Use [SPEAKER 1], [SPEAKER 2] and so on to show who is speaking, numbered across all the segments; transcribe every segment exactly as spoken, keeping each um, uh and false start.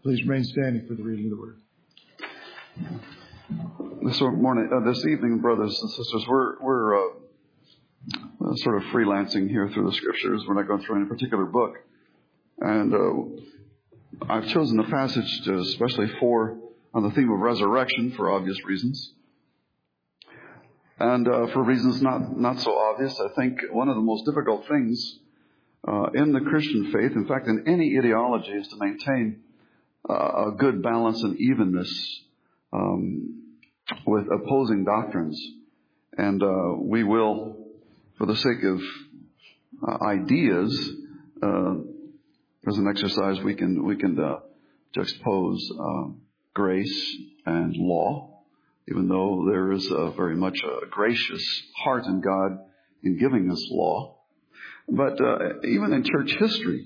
[SPEAKER 1] Please remain standing for the reading of the word.
[SPEAKER 2] This morning, uh, this evening, brothers and sisters, we're we're uh, uh, sort of freelancing here through the scriptures. We're not going through any particular book, and uh, I've chosen a passage to, especially for on the theme of resurrection for obvious reasons, and uh, for reasons not not so obvious. I think one of the most difficult things uh, in the Christian faith, in fact, in any ideology, is to maintain uh, a good balance and evenness Um, with opposing doctrines. And uh, we will, for the sake of uh, ideas, uh, as an exercise, we can we can uh, juxtapose uh, grace and law, even though there is a very much a gracious heart in God in giving us law. But uh, even in church history,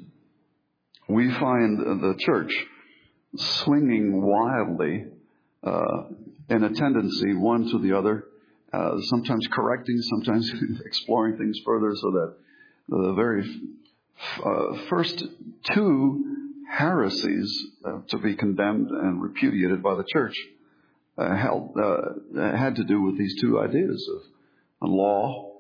[SPEAKER 2] we find the church swinging wildly Uh, in a tendency one to the other, uh, sometimes correcting, sometimes exploring things further, so that the very uh, first two heresies uh, to be condemned and repudiated by the church uh, held, uh, had to do with these two ideas of law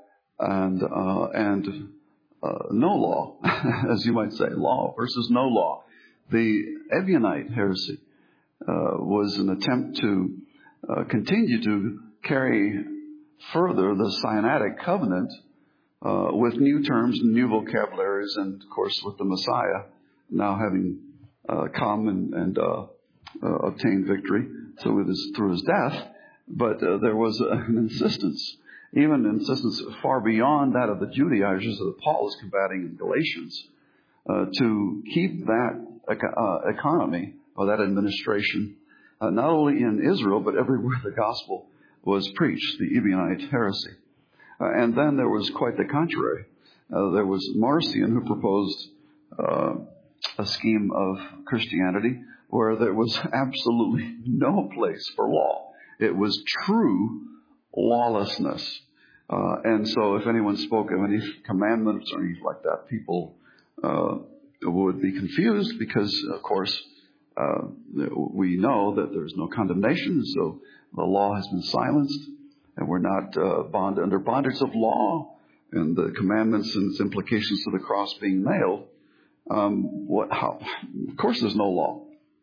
[SPEAKER 2] and uh, and uh, no law, as you might say, law versus no law. The Ebionite heresy Uh, was an attempt to uh, continue to carry further the Sinaitic covenant uh, with new terms and new vocabularies, and of course with the Messiah now having uh, come and, and uh, uh, obtained victory so with his, through his death. But uh, there was an insistence, even an insistence far beyond that of the Judaizers that Paul is combating in Galatians, uh, to keep that uh, economy or that administration, uh, not only in Israel, but everywhere the gospel was preached, the Ebionite heresy. Uh, and then there was quite the contrary. Uh, there was Marcion, who proposed uh, a scheme of Christianity where there was absolutely no place for law. It was true lawlessness. Uh, and so if anyone spoke of any commandments or anything like that, people uh, would be confused because, of course, Uh, we know that there's no condemnation, so the law has been silenced, and we're not uh, bond under bondage of law, and the commandments and its implications to the cross being nailed. Um, what? How? Of course, there's no law.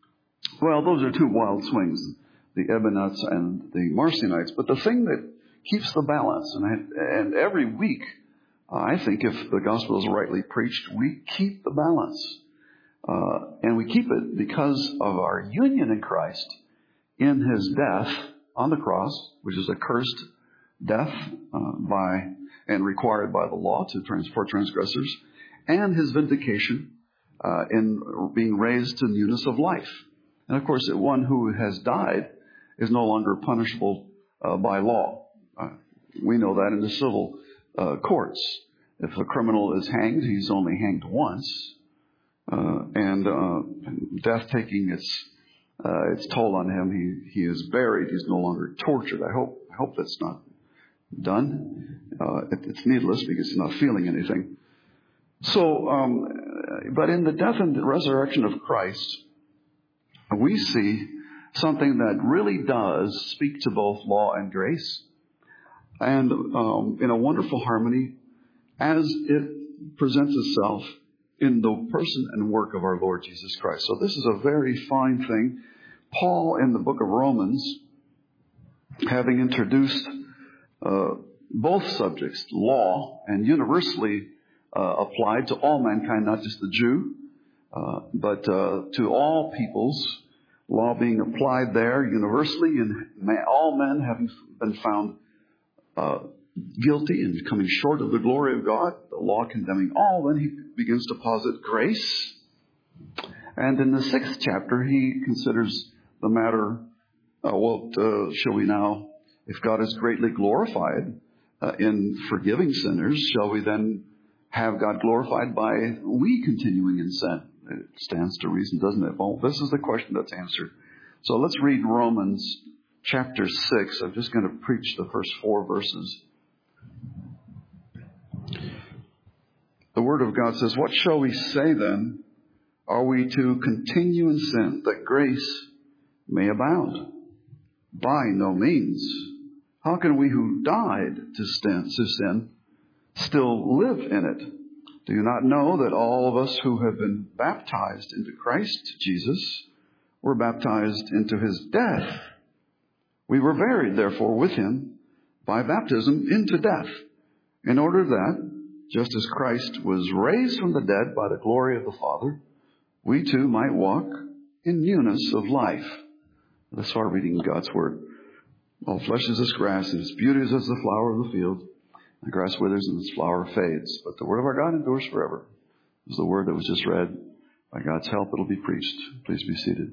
[SPEAKER 2] Well, those are two wild swings, the Ebionites and the Marcionites. But the thing that keeps the balance, and, I, and every week, I think, if the gospel is rightly preached, we keep the balance. Uh, and we keep it because of our union in Christ in his death on the cross, which is a cursed death uh, by and required by the law to trans- for transgressors, and his vindication uh, in being raised to newness of life. And of course, one who has died is no longer punishable uh, by law. Uh, we know that in the civil uh, courts. If a criminal is hanged, he's only hanged once. Uh, and uh, death taking its uh, its toll on him. He he is buried. He's no longer tortured. I hope I hope that's not done. Uh, it, it's needless because he's not feeling anything. So, um, but in the death and resurrection of Christ, we see something that really does speak to both law and grace, and um, in a wonderful harmony as it presents itself in the person and work of our Lord Jesus Christ. So this is a very fine thing. Paul, in the book of Romans, having introduced uh, both subjects, law and universally uh, applied to all mankind, not just the Jew, uh, but uh, to all peoples, law being applied there universally, and all men having been found uh, guilty and coming short of the glory of God, the law condemning all, then he begins to posit grace. And in the sixth chapter, he considers the matter, uh, well, uh, shall we now, if God is greatly glorified uh, in forgiving sinners, shall we then have God glorified by we continuing in sin? It stands to reason, doesn't it? Well, this is the question that's answered. So let's read Romans chapter six. I'm just going to preach the first four verses. The Word of God says, "What shall we say then? Are we to continue in sin that grace may abound? By no means. How can we who died to sin, to sin still live in it? Do you not know that all of us who have been baptized into Christ Jesus were baptized into his death? We were buried, therefore, with him by baptism into death, in order that, just as Christ was raised from the dead by the glory of the Father, we too might walk in newness of life. Let's start reading God's Word. All flesh is as grass, and its beauty is as the flower of the field. The grass withers and its flower fades, but the Word of our God endures forever. This is the Word that was just read. By God's help, it will be preached. Please be seated.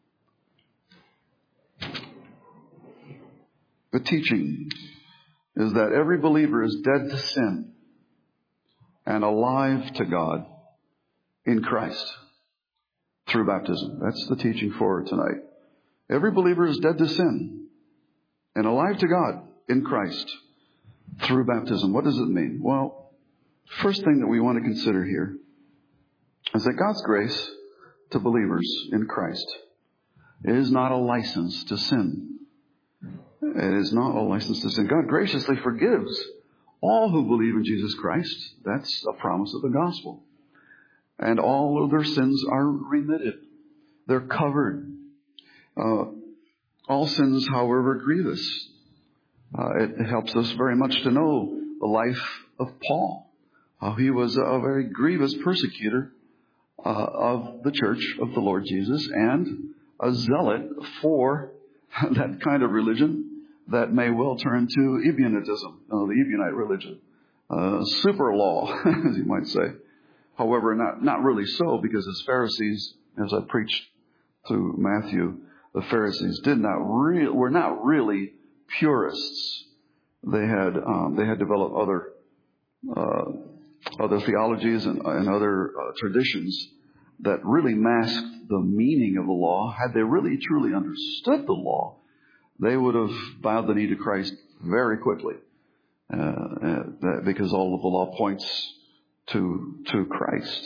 [SPEAKER 2] The teaching is that every believer is dead to sin and alive to God in Christ through baptism. That's the teaching for tonight. Every believer is dead to sin and alive to God in Christ through baptism. What does it mean? Well, first thing that we want to consider here is that God's grace to believers in Christ is not a license to sin. It is not a license to sin. God graciously forgives all who believe in Jesus Christ. That's a promise of the gospel. And all of their sins are remitted. They're covered. Uh, all sins, however grievous. Uh, it, it helps us very much to know the life of Paul. How he was a very grievous persecutor uh, of the church of the Lord Jesus and a zealot for that kind of religion that may well turn to Ebionitism, uh, the Ebionite religion. Uh, super law, as you might say. However, not, not really so, because as Pharisees, as I preached through Matthew, the Pharisees did not re- were not really purists. They had um, they had developed other uh, other theologies and, and other uh, traditions that really masked the meaning of the law. Had they really truly understood the law, they would have bowed the knee to Christ very quickly, uh, uh, because all of the law points to to Christ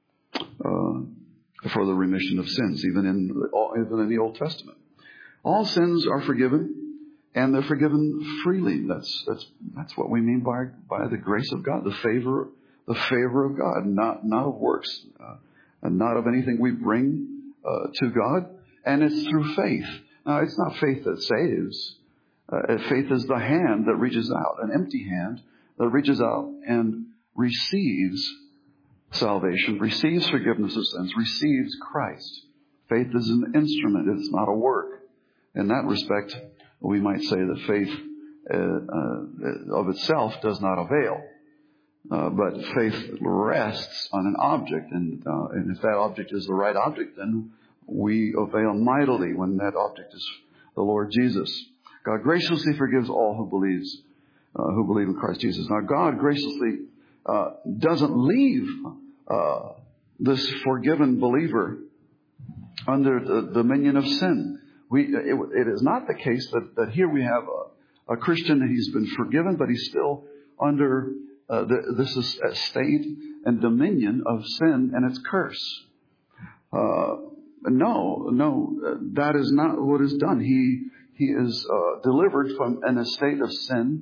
[SPEAKER 2] uh, for the remission of sins, even in the, even in the Old Testament. All sins are forgiven, and they're forgiven freely. That's that's that's what we mean by by the grace of God, the favor the favor of God, not not of works, uh, and not of anything we bring uh, to God, and it's through faith. Now, it's not faith that saves. Uh, faith is the hand that reaches out, an empty hand that reaches out and receives salvation, receives forgiveness of sins, receives Christ. Faith is an instrument. It's not a work. In that respect, we might say that faith uh, uh, of itself does not avail. Uh, but faith rests on an object, and, uh, and if that object is the right object, then we avail mightily when that object is the Lord Jesus. God graciously forgives all who believes, uh, who believe in Christ Jesus. Now, God graciously uh, doesn't leave uh, this forgiven believer under the dominion of sin. We, it, it is not the case that, that here we have a, a Christian and he's been forgiven, but he's still under uh, the, this estate and dominion of sin and its curse. Uh, No, no, that is not what is done. He he is uh, delivered from an estate of sin,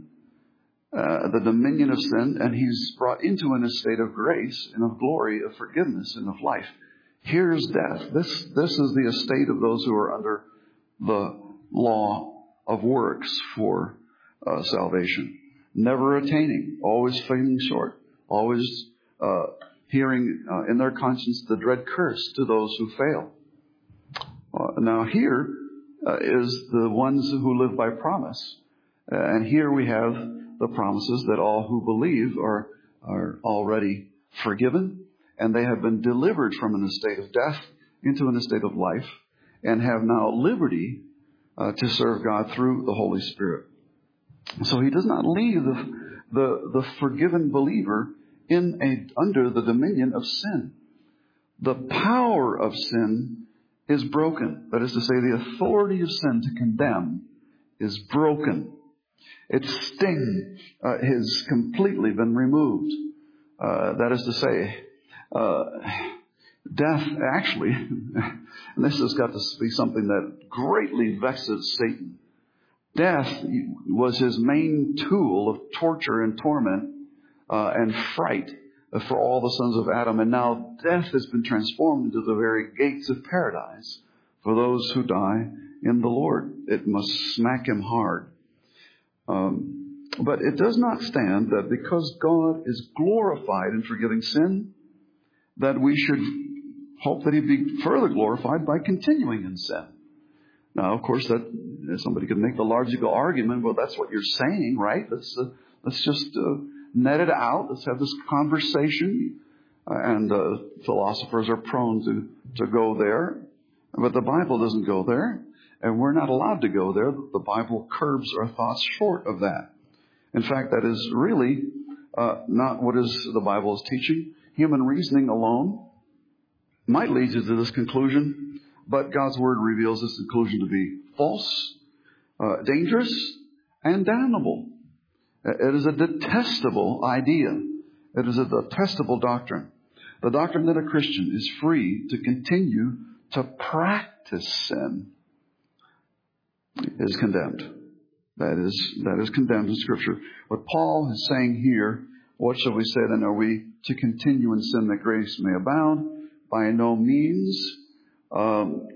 [SPEAKER 2] uh, the dominion of sin, and he's brought into an estate of grace and of glory, of forgiveness, and of life. Here's death. This this is the estate of those who are under the law of works for uh, salvation, never attaining, always falling short, always uh, hearing uh, in their conscience the dread curse to those who fail. Uh, now here uh, is the ones who live by promise. Uh, and here we have the promises that all who believe are, are already forgiven, and they have been delivered from an estate of death into an estate of life, and have now liberty uh, to serve God through the Holy Spirit. So he does not leave the, the, the forgiven believer in a, under the dominion of sin. The power of sin is broken. That is to say, the authority of sin to condemn is broken. Its sting uh, has completely been removed. Uh, that is to say, uh, Death, actually, and this has got to be something that greatly vexes Satan. Death was his main tool of torture and torment uh, and fright for all the sons of Adam. And now death has been transformed into the very gates of paradise for those who die in the Lord. It must smack him hard. Um, but it does not stand that because God is glorified in forgiving sin, that we should hope that he'd be further glorified by continuing in sin. Now, of course, that somebody could make the logical argument, well, that's what you're saying, right? Let's, uh, let's just uh, net it out. Let's have this conversation. Uh, and uh, philosophers are prone to, to go there. But the Bible doesn't go there. And we're not allowed to go there. The Bible curbs our thoughts short of that. In fact, that is really uh, not what is the Bible is teaching. Human reasoning alone might lead you to this conclusion, but God's Word reveals this conclusion to be false, uh, dangerous, and damnable. It is a detestable idea. It is a detestable doctrine. The doctrine that a Christian is free to continue to practice sin is condemned. That is, that is condemned in Scripture. What Paul is saying here, what shall we say then? Are we to continue in sin that grace may abound? By no means. Um,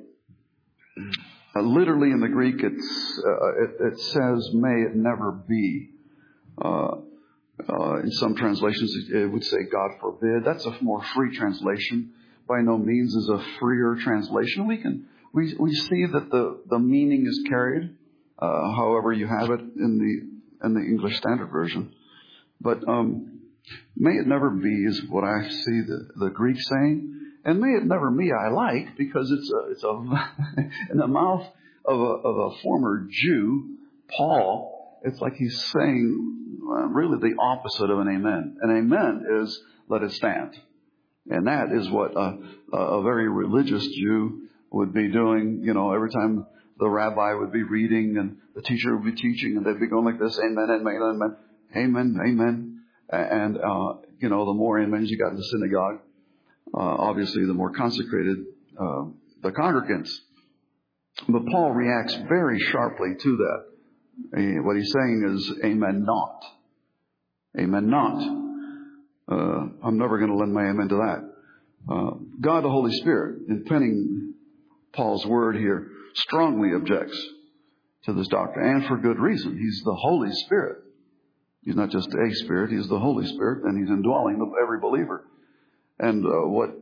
[SPEAKER 2] uh, literally in the Greek, it's, uh, it, it says, may it never be. Uh, uh, in some translations, it, it would say, God forbid. That's a more free translation. By no means is a freer translation. We can we we see that the, the meaning is carried, uh, however you have it in the in the English Standard Version. But um, may it never be is what I see the, the Greek saying. And may it never be I like, because it's a, it's a in the mouth of a, of a former Jew, Paul, it's like he's saying uh, really the opposite of an amen. An amen is let it stand. And that is what a, a very religious Jew would be doing, you know, every time the rabbi would be reading and the teacher would be teaching and they'd be going like this, amen, amen, amen, amen, amen. And, uh, you know, the more amens you got in the synagogue, Uh, obviously, the more consecrated uh, the congregants. But Paul reacts very sharply to that. Uh, what he's saying is, amen not. Amen not. Uh, I'm never going to lend my amen to that. Uh, God, the Holy Spirit, in penning Paul's word here, strongly objects to this doctrine, and for good reason. He's the Holy Spirit. He's not just a spirit, he's the Holy Spirit, and he's indwelling every believer. And uh, what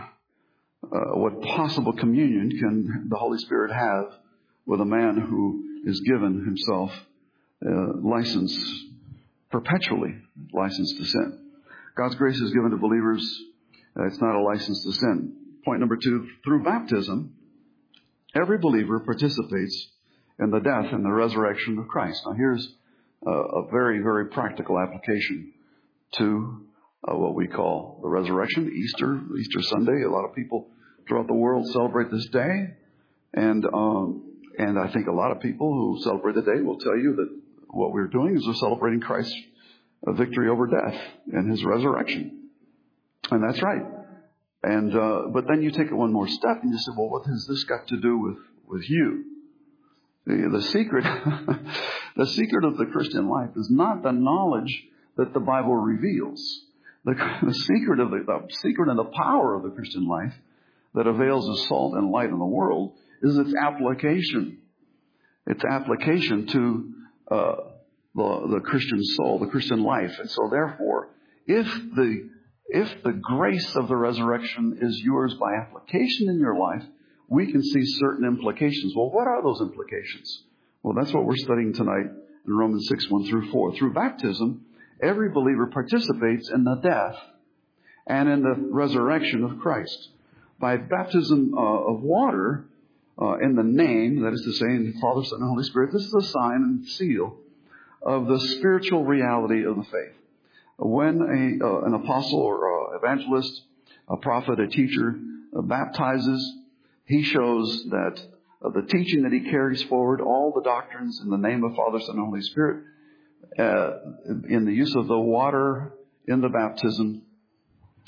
[SPEAKER 2] uh, what possible communion can the Holy Spirit have with a man who is given himself uh, license, perpetually license to sin? God's grace is given to believers. Uh, it's not a license to sin. Point number two, through baptism, every believer participates in the death and the resurrection of Christ. Now here's a, a very, very practical application to Uh, what we call the resurrection, Easter, Easter Sunday. A lot of people throughout the world celebrate this day. And um, and I think a lot of people who celebrate the day will tell you that what we're doing is we're celebrating Christ's uh, victory over death and his resurrection. And that's right. And uh, but then you take it one more step and you say, well, what has this got to do with, with you? The, the secret, the secret of the Christian life is not the knowledge that the Bible reveals. The, the secret of the, the secret and the power of the Christian life that avails as salt and light in the world is its application. Its application to uh, the, the Christian soul, the Christian life. And so therefore, if the if the grace of the resurrection is yours by application in your life, we can see certain implications. Well, what are those implications? Well, that's what we're studying tonight in Romans six, one through four. Through baptism, every believer participates in the death and in the resurrection of Christ. By baptism uh, of water, uh, in the name, that is to say, in the Father, Son, and Holy Spirit, this is a sign and seal of the spiritual reality of the faith. When a, uh, an apostle or uh, evangelist, a prophet, a teacher uh, baptizes, he shows that uh, the teaching that he carries forward, all the doctrines in the name of Father, Son, and Holy Spirit, Uh, in the use of the water in the baptism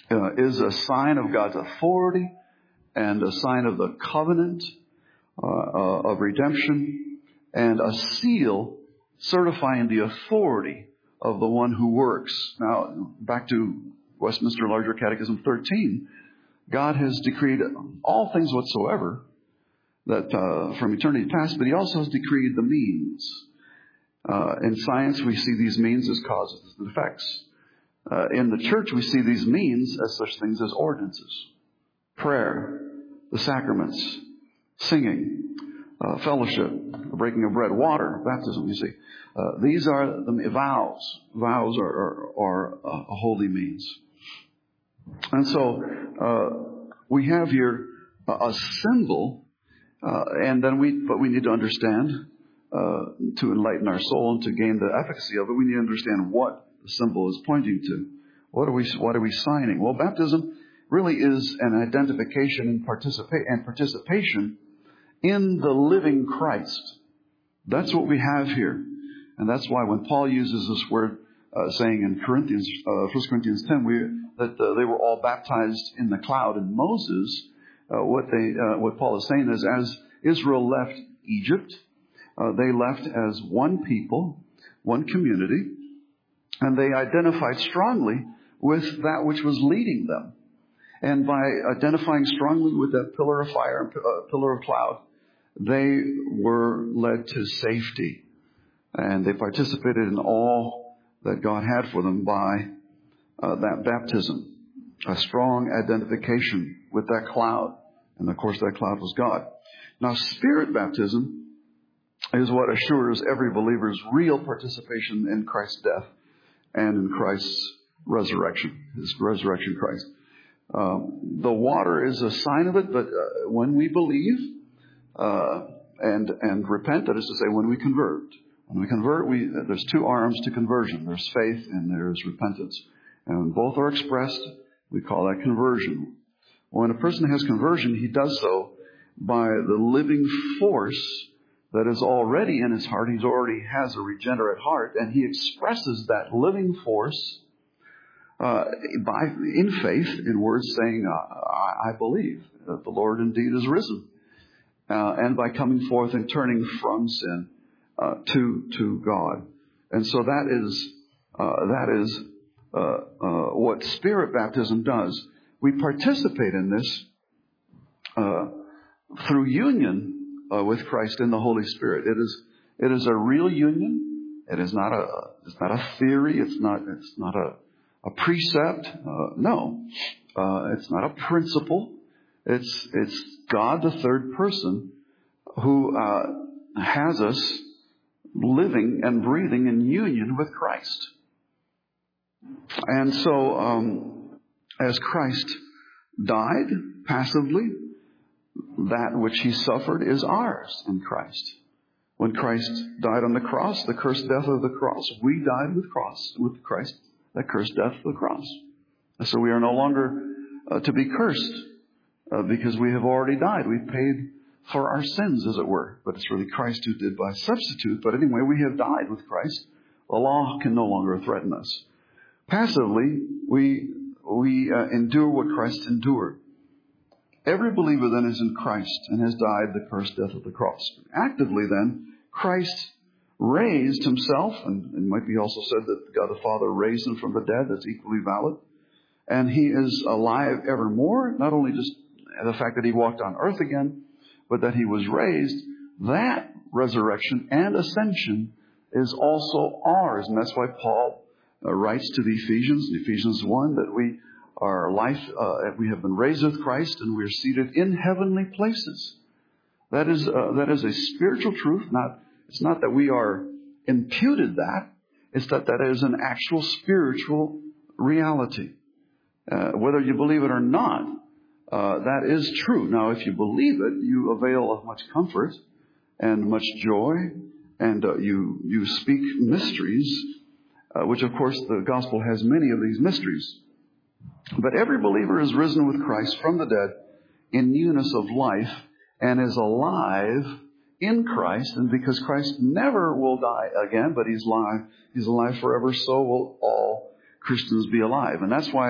[SPEAKER 2] uh, is a sign of God's authority and a sign of the covenant uh, uh, of redemption, and a seal certifying the authority of the one who works. Now, back to Westminster Larger Catechism thirteen, God has decreed all things whatsoever that uh, from eternity past, but he also has decreed the means. Uh, in science, we see these means as causes and effects. Uh, in the church, we see these means as such things as ordinances, prayer, the sacraments, singing, uh, fellowship, the breaking of bread, water, baptism, you see. Uh, these are the vows. Vows are, are, are a holy means. And so uh, we have here a symbol, uh, and then we, but we need to understand, uh, to enlighten our soul and to gain the efficacy of it, we need to understand what the symbol is pointing to. What are we, what are we signing? Well, baptism really is an identification and, participa- and participation in the living Christ. That's what we have here. And that's why when Paul uses this word, uh, saying in Corinthians, uh, First Corinthians ten, we, that uh, they were all baptized in the cloud. And Moses, uh, what they, uh, what Paul is saying is, as Israel left Egypt, uh, they left as one people, one community, and they identified strongly with that which was leading them. And by identifying strongly with that pillar of fire and uh, pillar of cloud, they were led to safety. And they participated in all that God had for them by uh, that baptism. A strong identification with that cloud. And of course that cloud was God. Now, Spirit baptism is what assures every believer's real participation in Christ's death and in Christ's resurrection, his resurrection Christ. Um, the water is a sign of it, but uh, when we believe uh, and and repent, that is to say, when we convert, when we convert, we there's two arms to conversion. There's faith and there's repentance, and when both are expressed, we call that conversion. When a person has conversion, he does so by the living force that is already in his heart. He already has a regenerate heart, and he expresses that living force uh, by in faith, in words saying, I, I believe that the Lord indeed is risen. Uh, and by coming forth and turning from sin uh, to to God. And so that is uh, that is uh, uh, what Spirit baptism does. We participate in this uh, through union Uh, with Christ in the Holy Spirit. It is it is a real union. It is not a it's not a theory. It's not it's not a a precept. Uh, no, uh, it's not a principle. It's it's God, the third person, who uh, has us living and breathing in union with Christ. And so, um, as Christ died passively, that which he suffered is ours in Christ. When Christ died on the cross, the cursed death of the cross, we died with cross, with Christ, that cursed death of the cross. And so we are no longer uh, to be cursed uh, because we have already died. We've paid for our sins, as it were. But it's really Christ who did by substitute. But anyway, we have died with Christ. The law can no longer threaten us. Passively, we, we uh, endure what Christ endured. Every believer then is in Christ and has died the cursed death of the cross. Actively then, Christ raised himself, and it might be also said that God the Father raised him from the dead. That's equally valid. And he is alive evermore, not only just the fact that he walked on earth again, but that he was raised. That resurrection and ascension is also ours. And that's why Paul uh, writes to the Ephesians, in Ephesians one, that we Our life, uh, we have been raised with Christ, and we are seated in heavenly places. That is, uh, that is a spiritual truth. Not, it's not that we are imputed that. It's that that is an actual spiritual reality. Uh, whether you believe it or not, uh, that is true. Now, if you believe it, you avail of much comfort and much joy, and uh, you you speak mysteries, uh, which of course the gospel has many of these mysteries. But every believer is risen with Christ from the dead in newness of life and is alive in Christ. And because Christ never will die again, but he's alive, he's alive forever, so will all Christians be alive. And that's why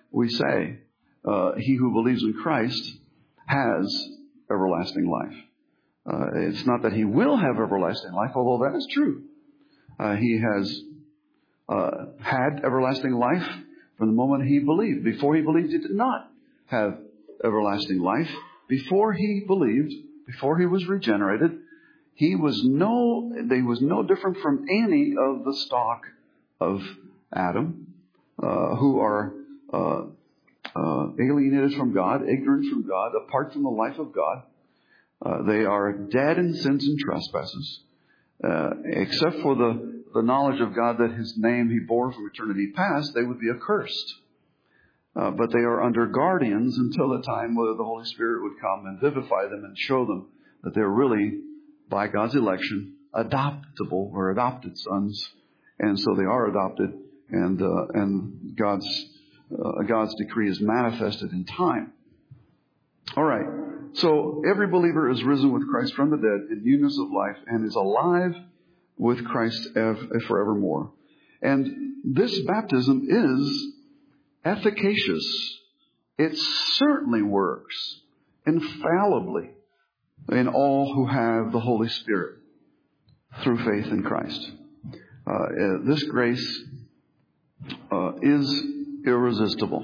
[SPEAKER 2] we say, uh, he who believes in Christ has everlasting life. Uh, it's not that he will have everlasting life, although that is true. Uh, he has uh, had everlasting life from the moment he believed. Before he believed, he did not have everlasting life. Before he believed, before he was regenerated, he was no, he was no different from any of the stock of Adam, uh, who are uh, uh, alienated from God, ignorant from God, apart from the life of God. Uh, they are dead in sins and trespasses, uh, except for the, the knowledge of God that his name he bore from eternity past, they would be accursed. Uh, but they are under guardians until the time where the Holy Spirit would come and vivify them and show them that they're really, by God's election, adoptable or adopted sons. And so they are adopted, and uh, and God's uh, God's decree is manifested in time. All right. So every believer is risen with Christ from the dead in newness of life and is alive with Christ forevermore. And this baptism is efficacious. It certainly works infallibly in all who have the Holy Spirit through faith in Christ. Uh, this grace uh, is irresistible.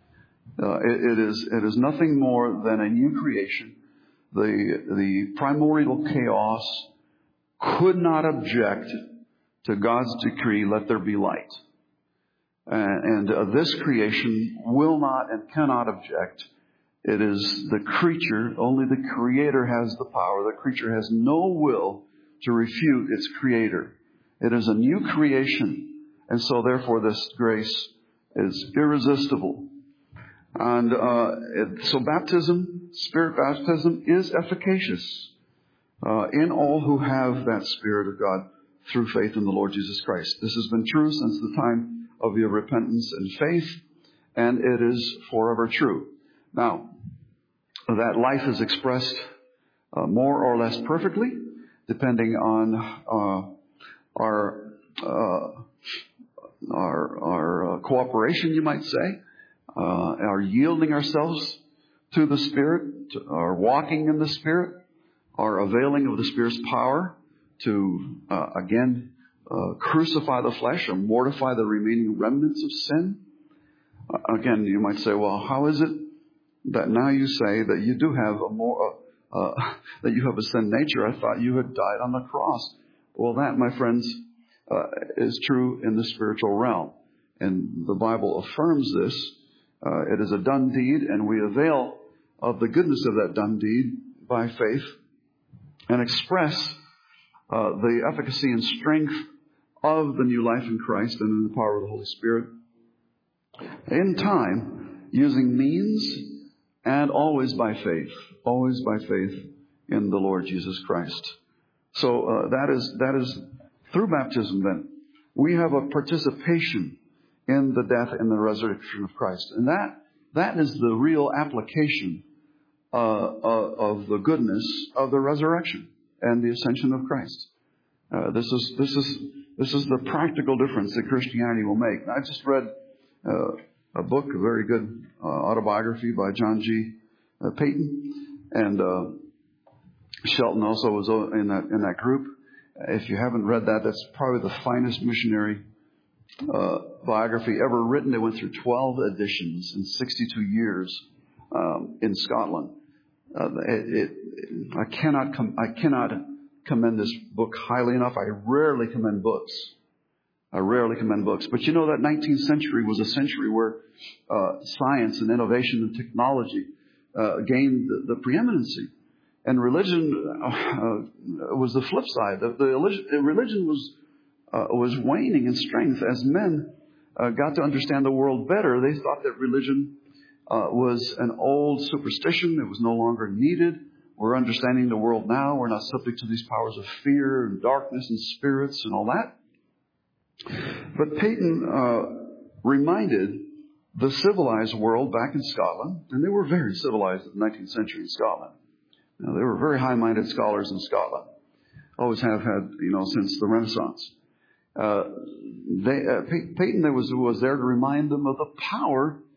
[SPEAKER 2] Uh, it, it is it is nothing more than a new creation. The the primordial chaos could not object to God's decree, let there be light. And, and uh, this creation will not and cannot object. It is the creature, only the Creator has the power. The creature has no will to refute its Creator. It is a new creation, and so therefore this grace is irresistible. And uh, it, so baptism, Spirit baptism, is efficacious uh, in all who have that Spirit of God through faith in the Lord Jesus Christ. This has been true since the time of your repentance and faith, and it is forever true. Now, that life is expressed uh, more or less perfectly, depending on uh, our uh, our, our uh, cooperation, you might say. Uh, our yielding ourselves to the Spirit, to our walking in the Spirit, our availing of the Spirit's power to, uh, again, uh, crucify the flesh or mortify the remaining remnants of sin. Uh, again, you might say, well, how is it that now you say that you do have a more, uh, uh, that you have a sin nature? I thought you had died on the cross. Well, that, my friends, uh, is true in the spiritual realm. And the Bible affirms this. Uh, it is a done deed, and we avail of the goodness of that done deed by faith and express uh, the efficacy and strength of the new life in Christ and in the power of the Holy Spirit in time, using means and always by faith, always by faith in the Lord Jesus Christ. So uh, that is that is through baptism. Then we have a participation in the death and the resurrection of Christ. And that that is the real application uh, uh, of the goodness of the resurrection and the ascension of Christ. Uh, this is this is this is the practical difference that Christianity will make. I just read uh, a book, a very good uh, autobiography by John G. Uh, Payton, and uh, Shelton also was in that in that group. If you haven't read that, that's probably the finest missionary Uh, biography ever written. They went through twelve editions in sixty-two years um, in Scotland. Uh, it, it, I cannot com- I cannot commend this book highly enough. I rarely commend books. I rarely commend books. But you know, that nineteenth century was a century where uh, science and innovation and technology uh, gained the, the preeminency, and religion uh, was the flip side. The, the, the religion was Uh, was waning in strength. As men uh, got to understand the world better, they thought that religion uh, was an old superstition. It was no longer needed. We're understanding the world now. We're not subject to these powers of fear and darkness and spirits and all that. But Payton uh, reminded the civilized world back in Scotland, and they were very civilized in the nineteenth century in Scotland. Now, they were very high-minded scholars in Scotland. Always have had, you know, since the Renaissance. Uh, they, uh, Payton was, was there to remind them of the power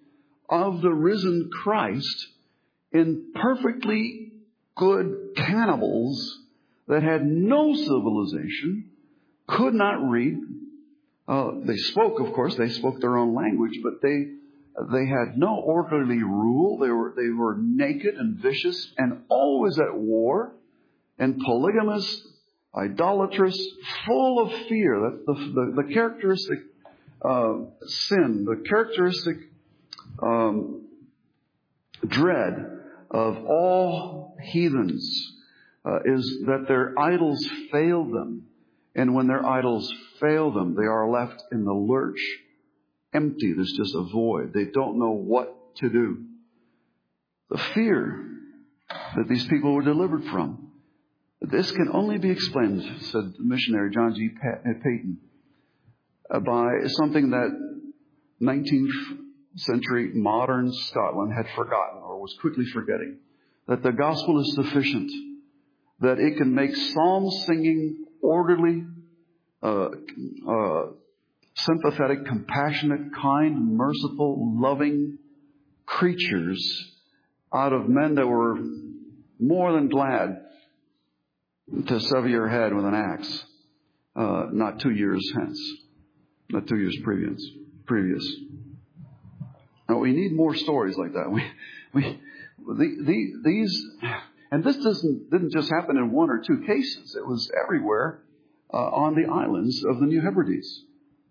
[SPEAKER 2] of the risen Christ in perfectly good cannibals that had no civilization, could not read. Uh, they spoke, of course, they spoke their own language, but they they had no orderly rule. They were they were naked and vicious and always at war and polygamous, idolatrous, full of fear. That's the the, the characteristic uh, sin, the characteristic um, dread of all heathens uh, is that their idols fail them. And when their idols fail them, they are left in the lurch, empty. There's just a void. They don't know what to do. The fear that these people were delivered from. This can only be explained, said missionary John G. Paton, by something that nineteenth century modern Scotland had forgotten or was quickly forgetting. That the gospel is sufficient. That it can make psalm singing orderly, uh, uh, sympathetic, compassionate, kind, merciful, loving creatures out of men that were more than glad to sever your head with an axe, uh, not two years hence, not two years previous. Previous. Now we need more stories like that. We, we, the, the, these, and this doesn't didn't just happen in one or two cases. It was everywhere uh, on the islands of the New Hebrides.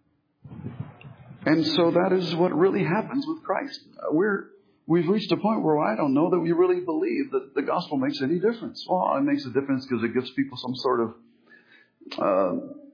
[SPEAKER 2] And so that is what really happens with Christ. Uh, we're We've reached a point where I don't know that we really believe that the gospel makes any difference. Well, it makes a difference because it gives people some sort of uh,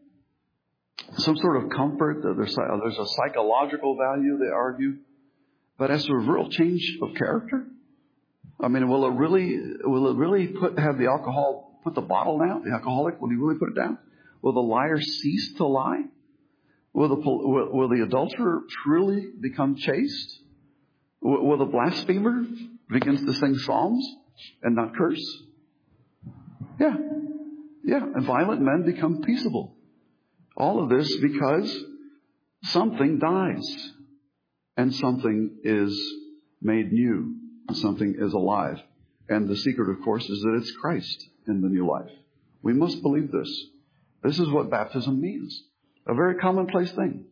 [SPEAKER 2] some sort of comfort. There's, there's a psychological value, they argue. But as to a real change of character, I mean, will it really will it really put have the alcohol put the bottle down? The alcoholic, will he really put it down? Will the liar cease to lie? Will the will, will the adulterer truly become chaste? Will the blasphemer begins to sing psalms and not curse? Yeah. Yeah. And violent men become peaceable. All of this because something dies and something is made new and something is alive. And the secret, of course, is that it's Christ in the new life. We must believe this. This is what baptism means. A very commonplace thing.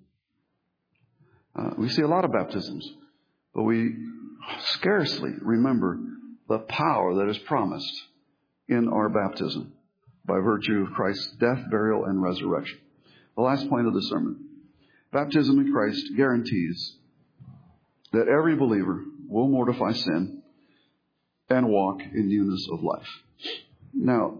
[SPEAKER 2] Uh, we see a lot of baptisms. But we scarcely remember the power that is promised in our baptism by virtue of Christ's death, burial, and resurrection. The last point of the sermon. Baptism in Christ guarantees that every believer will mortify sin and walk in newness of life. Now,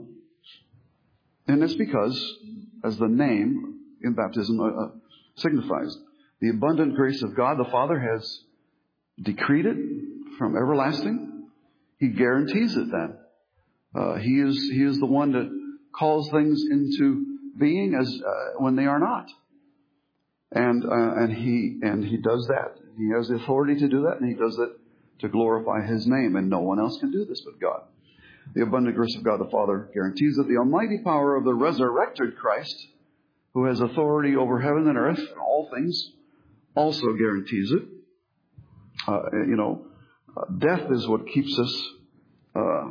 [SPEAKER 2] and it's because, as the name in baptism uh, signifies, the abundant grace of God the Father has decreed it from everlasting. He guarantees it then. Uh, he is He is the one that calls things into being as uh, when they are not, and uh, and he and he does that. He has the authority to do that, and he does it to glorify His name. And no one else can do this but God. The abundant grace of God the Father guarantees that the almighty power of the resurrected Christ, who has authority over heaven and earth and all things, also guarantees it. Uh, you know, uh, death is what keeps us, uh,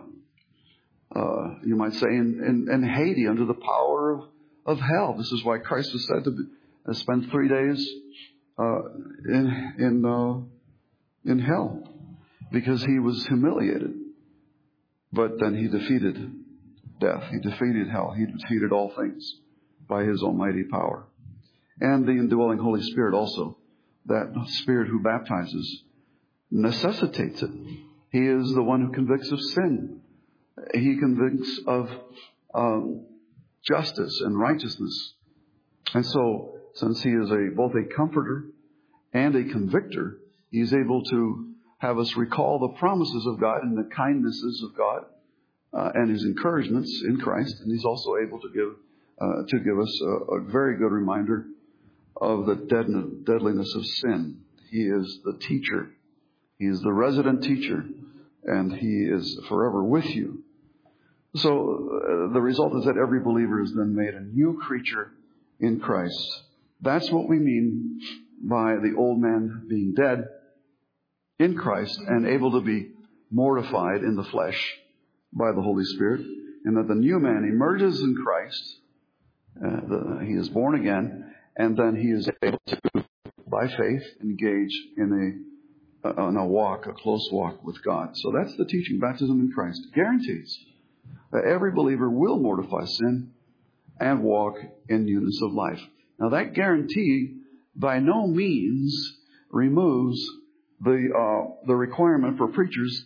[SPEAKER 2] uh, you might say, in, in, in Haiti under the power of, of hell. This is why Christ was said to be, uh, spend three days uh, in in uh, in hell, because he was humiliated. But then he defeated death. He defeated hell. He defeated all things by His almighty power. And the indwelling Holy Spirit also, that Spirit who baptizes, necessitates it. He is the one who convicts of sin. He convicts of um, justice and righteousness. And so, since He is a both a comforter and a convictor, He is able to have us recall the promises of God and the kindnesses of God uh, and His encouragements in Christ. And He's also able to give uh, to give us a, a very good reminder of the dead, deadliness of sin. He is the teacher. He is the resident teacher, and He is forever with you. So uh, the result is that every believer is then made a new creature in Christ. That's what we mean by the old man being dead in Christ and able to be mortified in the flesh by the Holy Spirit, and that the new man emerges in Christ. Uh, the, he is born again, and then he is able to, by faith, engage in a, a, in a walk, a close walk with God. So that's the teaching. Baptism in Christ guarantees that every believer will mortify sin and walk in newness of life. Now that guarantee by no means removes the uh, the requirement for preachers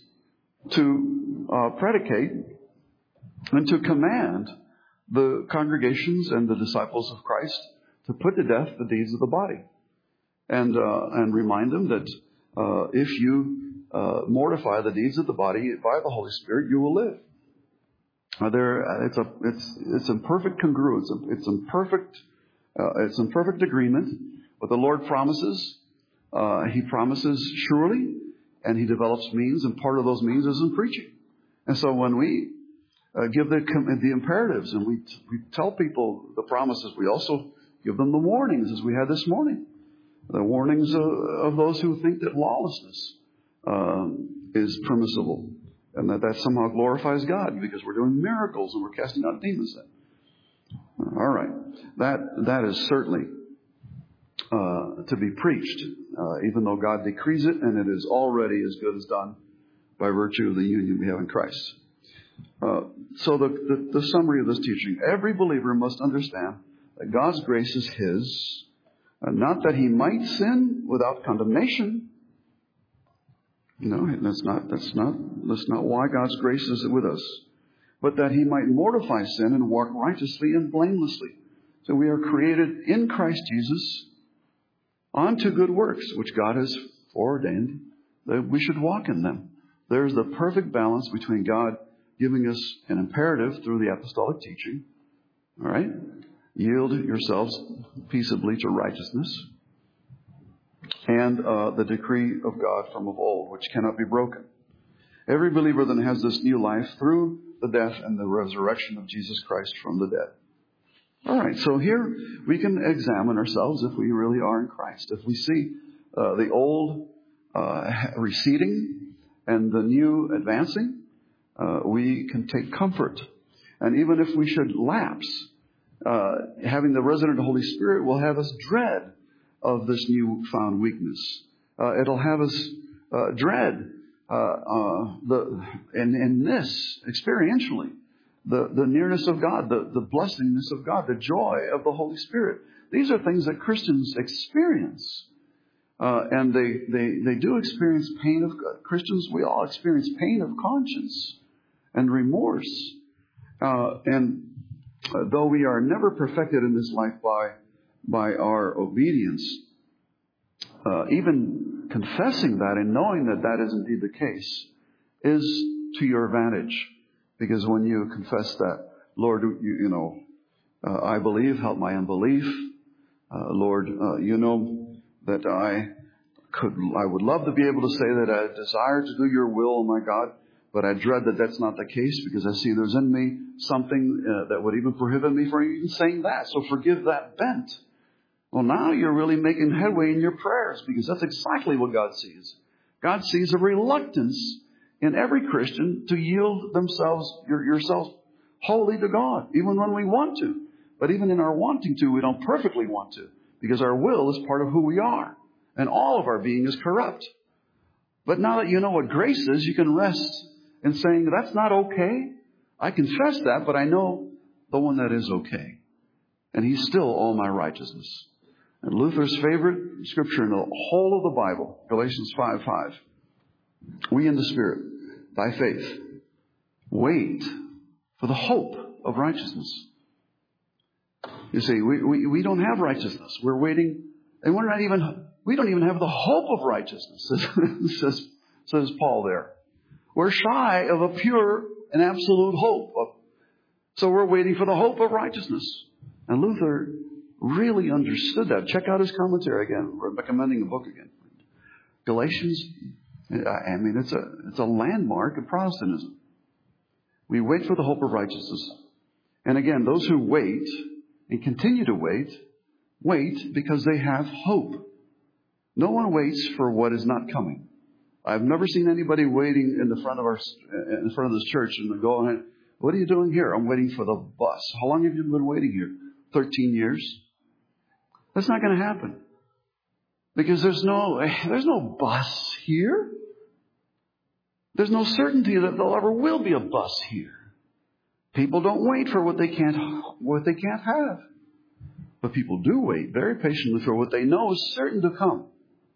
[SPEAKER 2] to uh, predicate and to command the congregations and the disciples of Christ to put to death the deeds of the body, and uh, and remind them that uh, if you uh, mortify the deeds of the body by the Holy Spirit, you will live. Uh, there, it's a it's it's in perfect congruence. It's in perfect uh, it's in perfect agreement. What the Lord promises, uh, He promises surely, and He develops means, and part of those means is in preaching. And so when we uh, give the the imperatives and we we tell people the promises, we also give them the warnings, as we had this morning. The warnings of, of those who think that lawlessness um, is permissible, and that that somehow glorifies God because we're doing miracles and we're casting out demons. All right, that that is certainly uh, to be preached, uh, even though God decrees it, and it is already as good as done by virtue of the union we have in Christ. Uh, so the, the, the summary of this teaching: every believer must understand that God's grace is His, and not that he might sin without condemnation. No, that's not that's not that's not why God's grace is with us, but that he might mortify sin and walk righteously and blamelessly. So we are created in Christ Jesus unto good works, which God has foreordained that we should walk in them. There's the perfect balance between God giving us an imperative through the apostolic teaching. All right? Yield yourselves peaceably to righteousness, and uh, the decree of God from of old, which cannot be broken. Every believer then has this new life through the death and the resurrection of Jesus Christ from the dead. All right, so here we can examine ourselves if we really are in Christ. If we see uh, the old uh, receding and the new advancing, uh, we can take comfort. And even if we should lapse, uh, having the resident Holy Spirit will have us dread of this newfound weakness. Uh, it'll have us uh, dread uh, uh, the and in this experientially the the nearness of God, the the blessingness of God, the joy of the Holy Spirit. These are things that Christians experience, uh, and they they they do experience pain of Christians. We all experience pain of conscience and remorse, uh, and uh, though we are never perfected in this life by by our obedience, uh, even confessing that and knowing that that is indeed the case is to your advantage. Because when you confess that, Lord, you, you know, uh, I believe, help my unbelief. Uh, Lord, uh, you know that I could, I would love to be able to say that I desire to do your will, my God, but I dread that that's not the case because I see there's in me something uh, that would even prohibit me from even saying that. So forgive that bent. Well, now you're really making headway in your prayers because that's exactly what God sees. God sees a reluctance in every Christian to yield themselves, your, yourselves wholly to God, even when we want to. But even in our wanting to, we don't perfectly want to, because our will is part of who we are, and all of our being is corrupt. But now that you know what grace is, you can rest in saying, that's not okay. I confess that, but I know the one that is okay. And He's still all my righteousness. And Luther's favorite scripture in the whole of the Bible, Galatians five five. We in the Spirit, by faith, wait for the hope of righteousness. You see, we, we, we don't have righteousness. We're waiting, and we're not even, we don't even have the hope of righteousness, says, says Paul there. We're shy of a pure and absolute hope. Of, so we're waiting for the hope of righteousness. And Luther really understood that. Check out his commentary again. We're recommending a book again. Galatians, I mean, it's a it's a landmark of Protestantism. We wait for the hope of righteousness. And again, those who wait and continue to wait, wait because they have hope. No one waits for what is not coming. I've never seen anybody waiting in the front of our in front of this church and they go on. What are you doing here? I'm waiting for the bus. How long have you been waiting here? Thirteen years. That's not going to happen because there's no there's no bus here. There's no certainty that there ever will be a bus here. People don't wait for what they can't what they can't have, but people do wait very patiently for what they know is certain to come.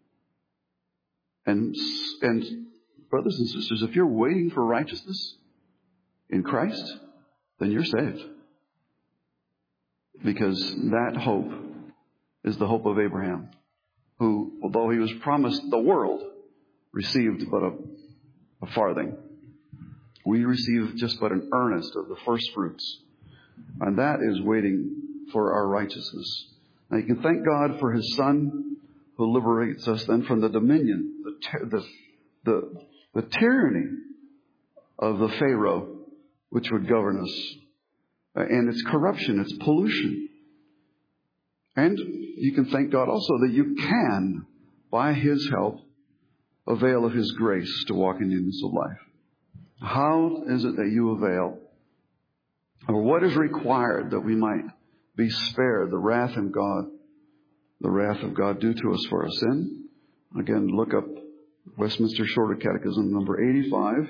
[SPEAKER 2] And, and brothers and sisters, if you're waiting for righteousness in Christ, then you're saved. Because that hope is the hope of Abraham, who, although he was promised the world, received but a, a farthing. We receive just but an earnest of the first fruits. And that is waiting for our righteousness. Now you can thank God for His Son, who liberates us then from the dominion, the, the, the, the tyranny of the Pharaoh, which would govern us, and its corruption, its pollution. And you can thank God also that you can, by His help, avail of His grace to walk in newness of life. How is it that you avail? Or what is required that we might be spared the wrath of God, the wrath of God due to us for our sin? Again, look up Westminster Shorter Catechism, number eighty-five,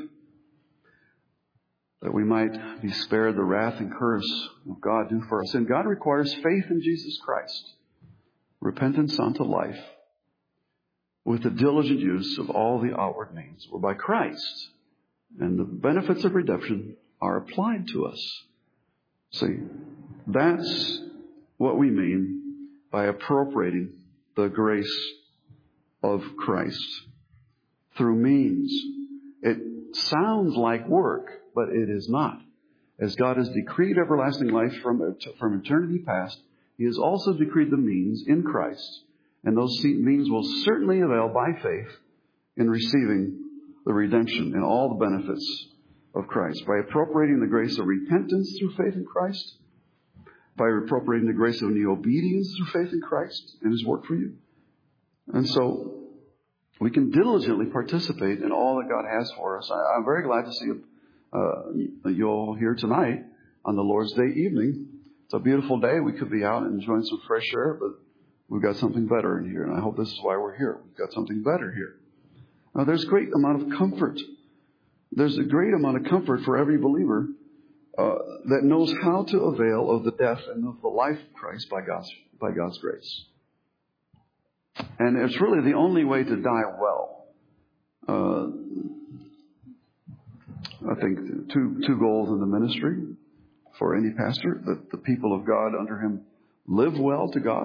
[SPEAKER 2] that we might be spared the wrath and curse of God due for our sin. God requires faith in Jesus Christ, repentance unto life, with the diligent use of all the outward means, whereby Christ and the benefits of redemption are applied to us. See, that's what we mean by appropriating the grace of Christ through means. It sounds like work, but it is not. As God has decreed everlasting life from, from eternity past, He has also decreed the means in Christ, and those means will certainly avail by faith in receiving the redemption and all the benefits of Christ. By appropriating the grace of repentance through faith in Christ, by appropriating the grace of new obedience through faith in Christ and His work for you. And so we can diligently participate in all that God has for us. I, I'm very glad to see uh, you all here tonight on the Lord's Day evening. It's a beautiful day. We could be out and enjoying some fresh air, but we've got something better in here. And I hope this is why we're here. We've got something better here. Now, there's a great amount of comfort. There's a great amount of comfort for every believer uh, that knows how to avail of the death and of the life of Christ by God's, by God's grace. And it's really the only way to die well. Uh, I think two two goals in the ministry for any pastor, that the people of God under him live well to God.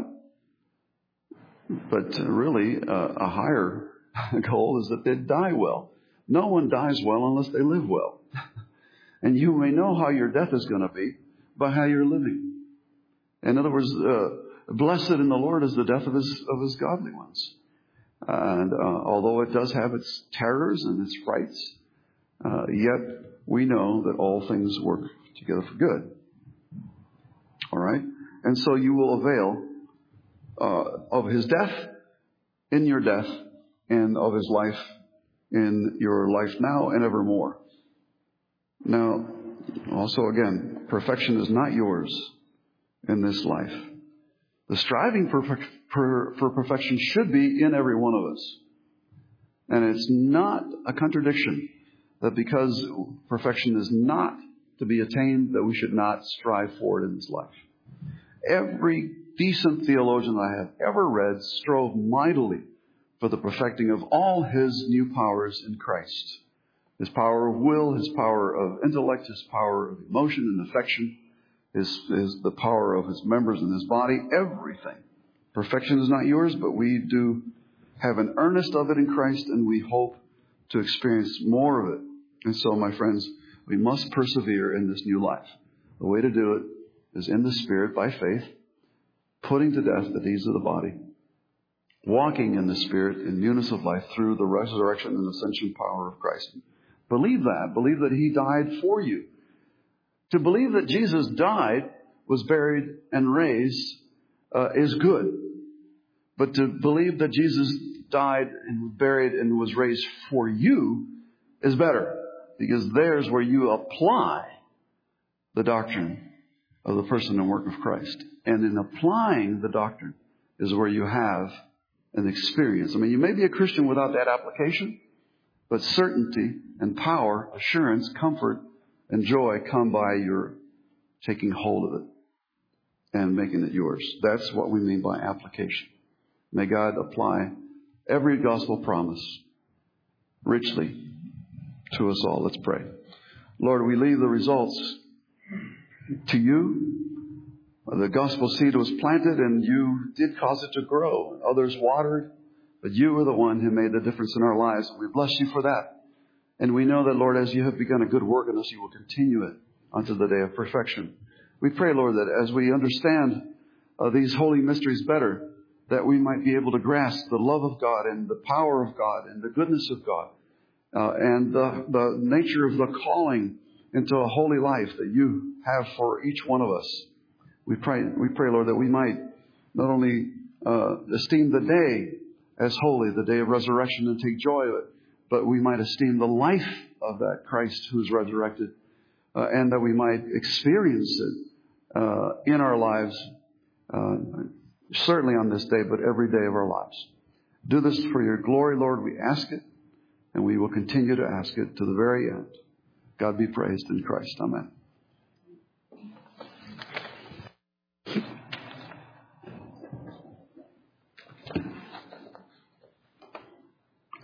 [SPEAKER 2] But really, uh, a higher goal is that they die well. No one dies well unless they live well. And you may know how your death is going to be by how you're living. In other words, uh, blessed in the Lord is the death of his of his godly ones. And uh, although it does have its terrors and its frights, uh, yet we know that all things work together for good. All right? And so you will avail uh, of his death in your death and of his life in your life now and evermore. Now, also again, perfection is not yours in this life. The striving for, for, for perfection should be in every one of us. And it's not a contradiction that because perfection is not to be attained, that we should not strive for it in this life. Every decent theologian I have ever read strove mightily for the perfecting of all his new powers in Christ. His power of will, his power of intellect, his power of emotion and affection, his, his the power of his members in his body, everything. Perfection is not yours, but we do have an earnest of it in Christ, and we hope to experience more of it. And so, my friends, we must persevere in this new life. The way to do it is in the Spirit by faith, putting to death the deeds of the body, walking in the Spirit in newness of life through the resurrection and ascension power of Christ. Believe that. Believe that He died for you. To believe that Jesus died, was buried, and raised uh, is good. But to believe that Jesus died and was buried and was raised for you is better, because there's where you apply the doctrine of the person and work of Christ. And in applying the doctrine is where you have an experience. I mean, you may be a Christian without that application, but certainty and power, assurance, comfort, and joy come by your taking hold of it and making it yours. That's what we mean by application. May God apply every gospel promise richly to us all. Let's pray. Lord, we leave the results to you. The gospel seed was planted and you did cause it to grow. Others watered, but you were the one who made the difference in our lives. We bless you for that. And we know that, Lord, as you have begun a good work in us, you will continue it unto the day of perfection. We pray, Lord, that as we understand uh, these holy mysteries better, that we might be able to grasp the love of God and the power of God and the goodness of God uh, and the, the nature of the calling into a holy life that you have for each one of us. We pray, we pray, Lord, that we might not only uh, esteem the day as holy, the day of resurrection, and take joy of it, but we might esteem the life of that Christ who's resurrected, uh, and that we might experience it uh, in our lives, uh, certainly on this day, but every day of our lives. Do this for your glory, Lord. We ask it, and we will continue to ask it to the very end. God be praised in Christ. Amen.